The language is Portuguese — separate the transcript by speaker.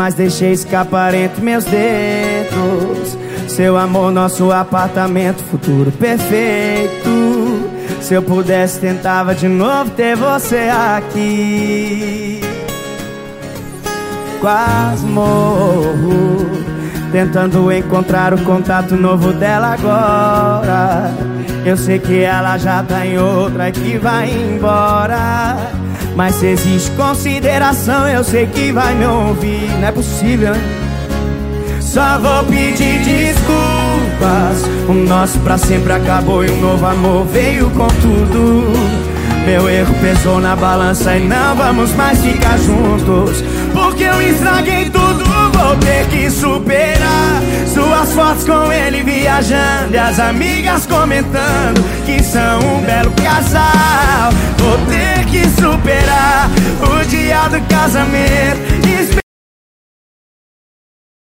Speaker 1: mas deixei escapar entre meus dedos. Seu amor, nosso apartamento, futuro perfeito. Se eu pudesse, tentava de novo ter você aqui. Quase morro, tentando encontrar o contato novo dela agora. Eu sei que ela já tá em outra e que vai embora, mas se existe consideração, eu sei que vai me ouvir. Não é possível, hein? Só vou pedir desculpas. O nosso pra sempre acabou e um novo amor veio com tudo. Meu erro pesou na balança e não vamos mais ficar juntos, porque eu estraguei tudo. Vou ter que superar suas fotos com ele viajando e as amigas comentando que são um belo casal. Vou ter que superar o dia do casamento,